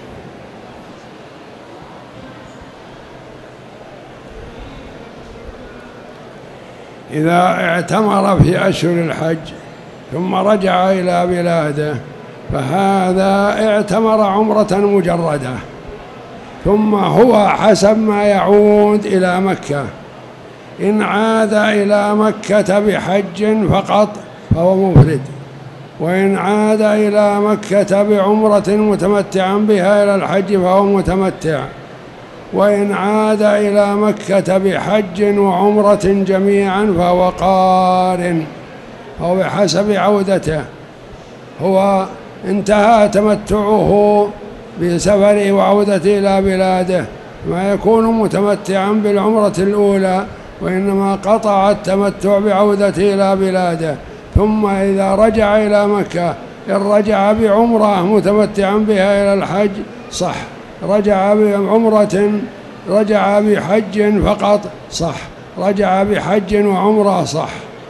إذا اعتمر في أشهر الحج ثم رجع إلى بلاده فهذا اعتمر عمرة مجردة، ثم هو حسب ما يعود إلى مكة، إن عاد إلى مكة بحج فقط فهو مفرد، وإن عاد إلى مكة بعمرة متمتعا بها إلى الحج فهو متمتع. وإن عاد إلى مكة بحج وعمرة جميعا فهو قارن، أو بحسب عودته. هو انتهى تمتعه بسفره وعودته إلى بلاده، ما يكون متمتعا بالعمرة الأولى، وإنما قطع التمتع بعودته إلى بلاده. ثم إذا رجع إلى مكة، إن رجع بعمرة متمتعا بها إلى الحج صح، رجع بعمرة رجع بحج فقط صح، رجع بحج وعمرة صح.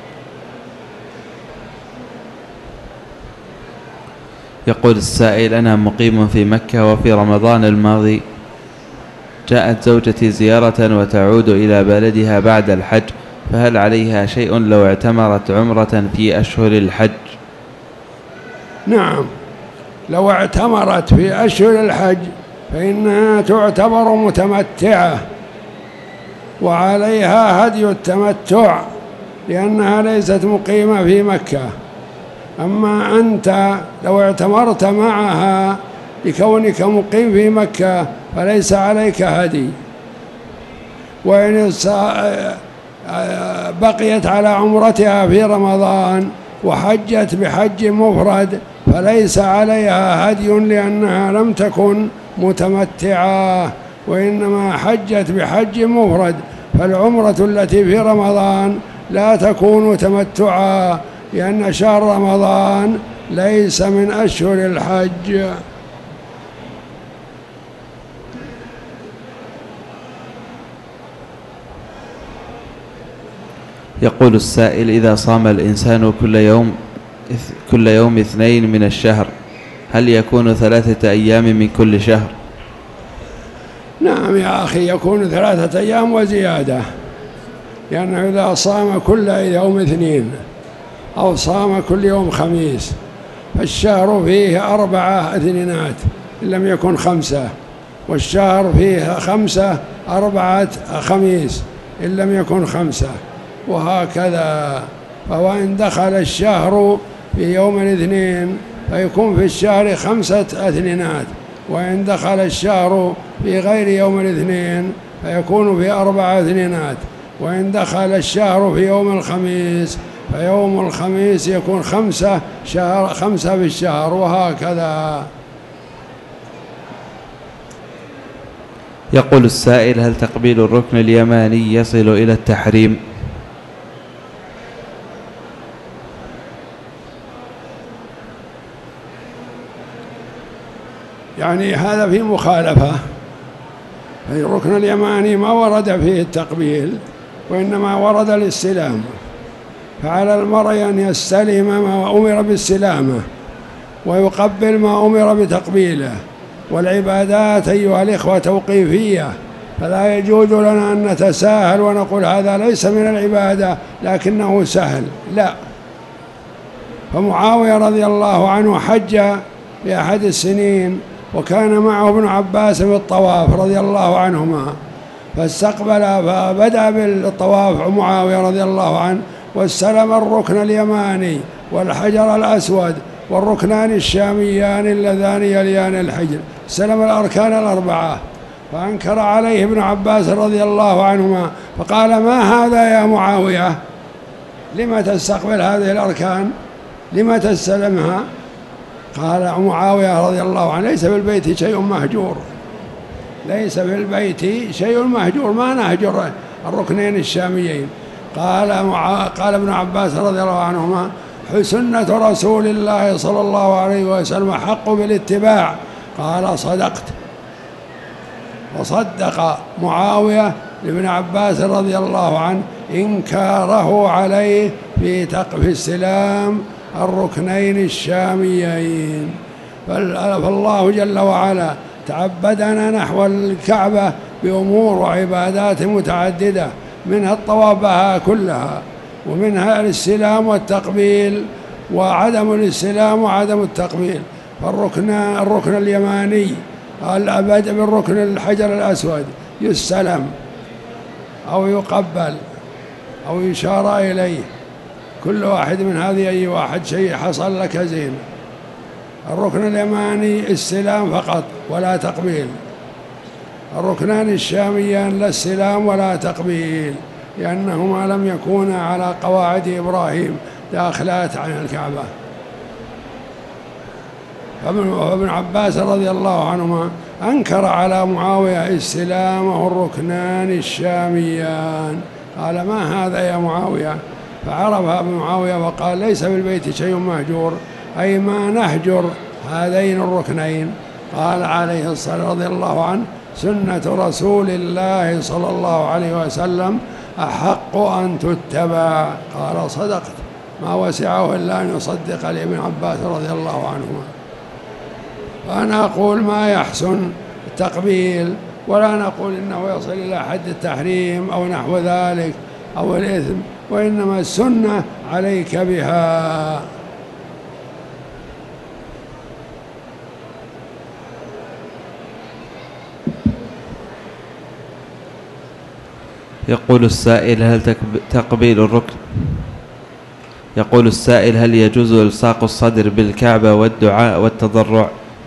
يقول السائل: أنا مقيم في مكة، وفي رمضان الماضي جاءت زوجتي زيارة وتعود إلى بلدها بعد الحج، فهل عليها شيء لو اعتمرت عمرة في أشهر الحج؟ نعم، لو اعتمرت في أشهر الحج فإنها تعتبر متمتعة، وعليها هدي التمتع لأنها ليست مقيمة في مكة. أما أنت لو اعتمرت معها لكونك مقيم في مكة فليس عليك هدي، وإن بقيت على عمرتها في رمضان وحجت بحج مفرد فليس عليها هدي، لأنها لم تكن متمتعة وإنما حجت بحج مفرد. فالعمرة التي في رمضان لا تكون تمتعا، لأن شهر رمضان ليس من أشهر الحج. يقول السائل: إذا صام الإنسان كل يوم كل يوم اثنين من الشهر، هل يكون ثلاثة أيام من كل شهر؟ نعم يا أخي، يكون ثلاثة أيام وزيادة، لأنه إذا صام كل يوم اثنين أو صام كل يوم خميس فالشهر فيه أربعة اثنينات إن لم يكن خمسة، والشهر فيه خمسة أربعة خميس إن لم يكن خمسة، وهكذا. فهو إن دخل الشهر في يوم الاثنين فيكون في الشهر خمسة اثنينات، وإن دخل الشهر في غير يوم الاثنين فيكون في أربعة اثنينات، وإن دخل الشهر في يوم الخميس فيوم الخميس يكون خمسة شهر خمسة في الشهر، وهكذا. يقول السائل: هل تقبيل الركن اليماني يصل إلى التحريم؟ يعني هذا في مخالفة، الركن اليماني ما ورد فيه التقبيل وإنما ورد الاستلام، فعلى المرء أن يستلم ما أمر باستلامه ويقبل ما أمر بتقبيله. والعبادات أيها الإخوة توقيفية، فلا يجوز لنا أن نتساهل ونقول هذا ليس من العبادة لكنه سهل، لا. فمعاوية رضي الله عنه حج في أحد السنين وكان معه ابن عباس بالطواف رضي الله عنهما، فاستقبل فبدأ بالطواف معاوية رضي الله عنه واستلم الركن اليماني والحجر الأسود والركنان الشاميان اللذان يليان الحجر، استلم الأركان الأربعة. فأنكر عليه ابن عباس رضي الله عنهما فقال: ما هذا يا معاوية؟ لما تستقبل هذه الأركان؟ لما تستلمها؟ قال معاوية رضي الله عنه: ليس في البيت شيء مهجور، ليس في البيت شيء مهجور، ما نهجر الركنين الشاميين. قال معا... قال ابن عباس رضي الله عنهما: سنة رسول الله صلى الله عليه وسلم حق بالاتباع. قال: صدقت. وصدق معاوية لابن عباس رضي الله عنه إنكاره عليه في في استلام الركنين الشاميين. فالله جل وعلا تعبدنا نحو الكعبة بأمور وعبادات متعددة، منها الطواف بها كلها، ومنها الاستلام والتقبيل وعدم الاستلام وعدم التقبيل. فالركن الركن اليماني الأبد بالركن الحجر الأسود يستلم أو يقبل أو يشار إليه، كل واحد من هذه أي واحد شيء حصل لك زين. الركن اليماني استلام فقط ولا تقبيل، الركنان الشاميان لا استلام ولا تقبيل، لأنهما لم يكونا على قواعد إبراهيم داخلات عن الكعبة. فابن عباس رضي الله عنهما أنكر على معاوية استلامه الركنان الشاميان، قال: ما هذا يا معاوية؟ فعرفها ابن معاوية وقال: ليس بالبيت شيء مهجور، أي ما نهجر هذين الركنين. قال عليه الصلاة رضي الله عنه: سنة رسول الله صلى الله عليه وسلم أحق أن تتبع. قال: صدقت، ما وسعه إلا أن يصدق لابن عباس رضي الله عنهما. فأنا أقول ما يحسن التقبيل، ولا نقول إنه يصل إلى حد التحريم أو نحو ذلك أو الإثم، وإنما السنة عليك بها. يقول السائل: هل تقبيل الركن يقول السائل هل يجوز إلصاق الصدر بالكعبة والدعاء والتضرع؟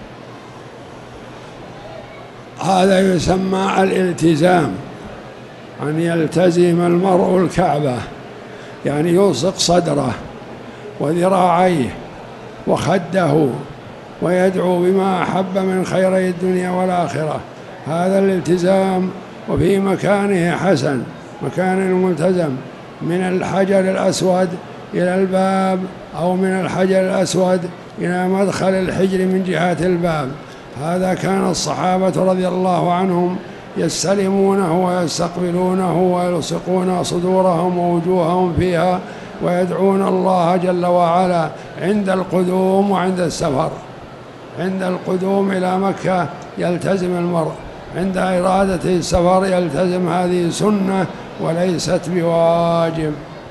هذا يسمى الالتزام، أن يلتزم المرء الكعبة، يعني يلصق صدره وذراعيه وخده ويدعو بما أحب من خيري الدنيا والآخرة. هذا الالتزام، وفي مكانه حسن، مكان الملتزم من الحجر الأسود إلى الباب، أو من الحجر الأسود إلى مدخل الحجر من جهة الباب. هذا كان الصحابة رضي الله عنهم يستلمونه ويستقبلونه ويلصقون صدورهم ووجوههم فيها، ويدعون الله جل وعلا عند القدوم وعند السفر. عند القدوم إلى مكة يلتزم المرء، عند إرادة السفر يلتزم. هذه سنة وليست بواجب.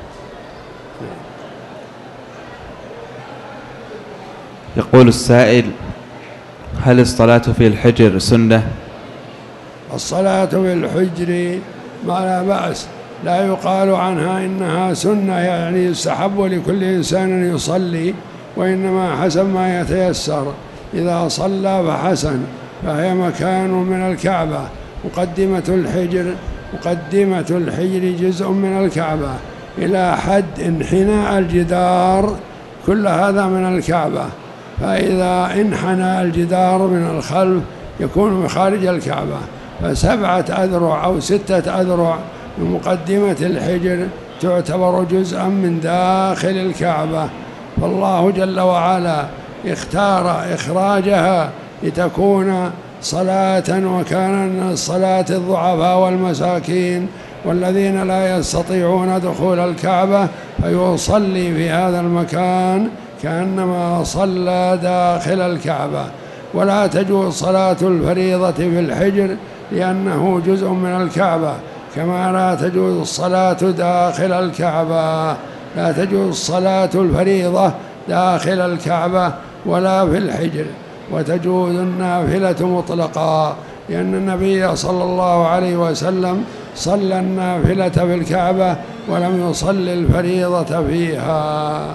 يقول السائل: هل الصلاة في الحجر سنة؟ الصلاة في الحجر ما لا بأس، لا يقال عنها إنها سنة، يعني يستحب لكل إنسان أن يصلي، وإنما حسب ما يتيسر. إذا صلى فحسن، فهي مكان من الكعبة. مقدمة الحجر مقدمة الحجر جزء من الكعبة إلى حد انحناء الجدار، كل هذا من الكعبة. فإذا انحنى الجدار من الخلف يكون من خارج الكعبة. فسبعة أذرع أو ستة أذرع من مقدمة الحجر تعتبر جزءا من داخل الكعبة. فالله جل وعلا اختار إخراجها لتكون صلاة، وكان الصلاة الضعفاء والمساكين والذين لا يستطيعون دخول الكعبة، فيصلي في هذا المكان كأنما صلى داخل الكعبة. ولا تجوز صلاة الفريضة في الحجر لأنه جزء من الكعبة، كما لا تجوز الصلاة داخل الكعبة. لا تجوز صلاة الفريضة داخل الكعبة ولا في الحجر، وتجوز النافلة مطلقا، لأن النبي صلى الله عليه وسلم صلى النافلة في الكعبة ولم يصل الفريضة فيها.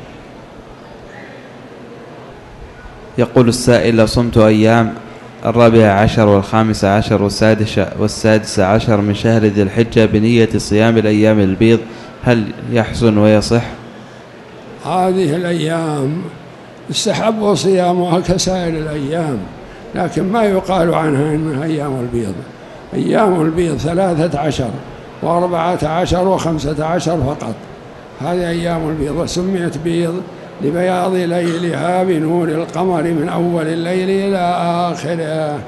يقول السائل: لو صمت أيام الرابع عشر والخامس عشر والسادس والسادس عشر من شهر ذي الحجة بنية صيام الأيام البيض، هل يحسن ويصح؟ هذه الأيام استحب صيامها كسائر الأيام، لكن ما يقال عنها إنها أيام البيض. أيام البيض ثلاثة عشر وأربعة عشر وخمسة عشر فقط، هذه أيام البيض، وسميت بيض لبياض ليلها بنور القمر من أول الليل إلى آخره.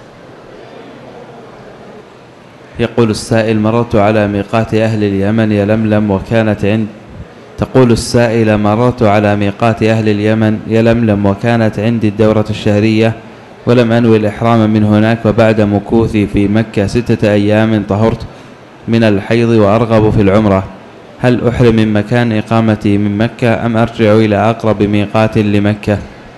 يقول السائل: مررت على ميقات أهل اليمن يلملم وكانت عند تقول السائلة: مررت على ميقات أهل اليمن يلملم وكانت عندي الدورة الشهرية ولم أنوي الإحرام من هناك، وبعد مكوثي في مكة ستة أيام طهرت من الحيض وأرغب في العمرة، هل أحرم من مكان إقامتي من مكة أم أرجع إلى أقرب ميقات لمكة؟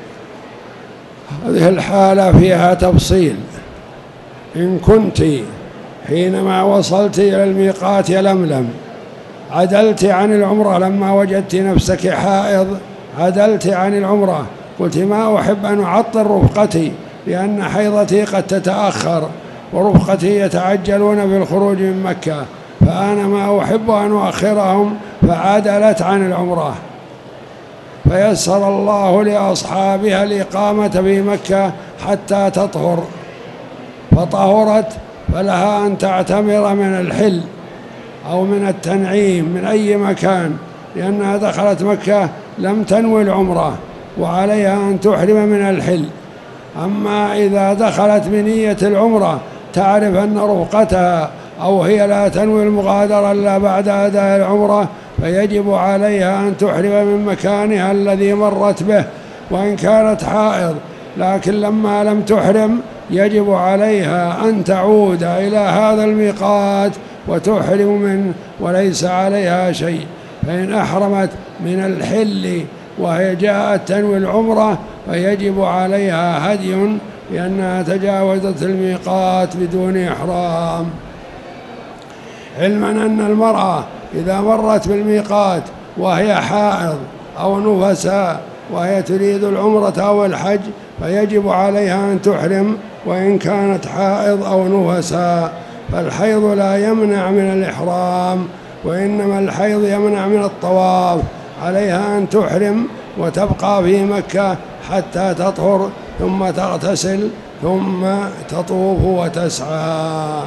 هذه الحالة فيها تفصيل. إن كنت حينما وصلت إلى الميقات يلملم عدلت عن العمرة لما وجدت نفسك حائض، عدلت عن العمرة، قلت ما أحب أن أعطل رفقتي لأن حيضتي قد تتأخر، ورفقتي يتعجلون بالخروج من مكة، فأنا ما أحب أن أؤخرهم، فعدلت عن العمرة. فيسر الله لأصحابها الإقامة في مكة حتى تطهر، فطهرت فلها أن تعتمر من الحل أو من التنعيم من أي مكان، لأنها دخلت مكة لم تنوي العمرة، وعليها أن تحرم من الحل. أما إذا دخلت بنية العمرة تعرف أن رفقتها أو هي لا تنوي المغادرة إلا بعد أداء العمرة، فيجب عليها أن تحرم من مكانها الذي مرت به وإن كانت حائض، لكن لما لم تحرم يجب عليها أن تعود إلى هذا الميقات وتحرم منه وليس عليها شيء. فإن أحرمت من الحل وهي جاءت تنوي العمرة فيجب عليها هدي، لأنها تجاوزت الميقات بدون إحرام. علما أن المرأة إذا مرت بالميقات وهي حائض أو نفساء وهي تريد العمرة أو الحج فيجب عليها أن تحرم وإن كانت حائض أو نفساء، فالحيض لا يمنع من الإحرام، وإنما الحيض يمنع من الطواف. عليها أن تحرم وتبقى في مكة حتى تطهر ثم تغتسل ثم تطوف وتسعى.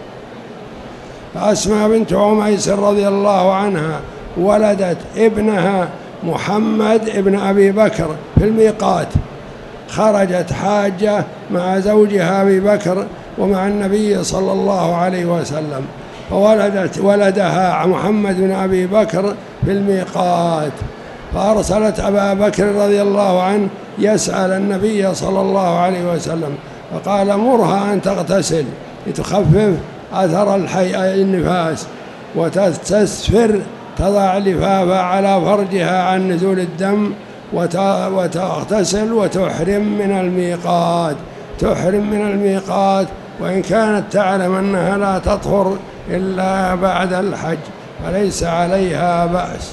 فأسماء بنت عميس رضي الله عنها ولدت ابنها محمد ابن أبي بكر في الميقات، خرجت حاجة مع زوجها أبي بكر ومع النبي صلى الله عليه وسلم، فولدت ولدها محمد بن أبي بكر في الميقات، فأرسلت أبا بكر رضي الله عنه يسأل النبي صلى الله عليه وسلم، فقال مرها أن تغتسل لتخفف أثر النفاس وتستسفر، تضع لفافة على فرجها عن نزول الدم وتغتسل وتحرم من الميقات، تحرم من الميقات وإن كانت تعلم أنها لا تطهر إلا بعد الحج فليس عليها بأس.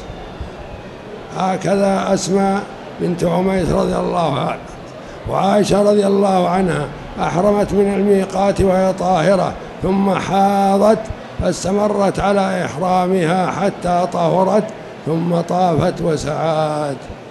هكذا أسماء بنت عميس رضي الله عنها. وعائشة رضي الله عنها أحرمت من الميقات وهي طاهرة ثم حاضت فاستمرت على إحرامها حتى طهرت ثم طافت وسعت.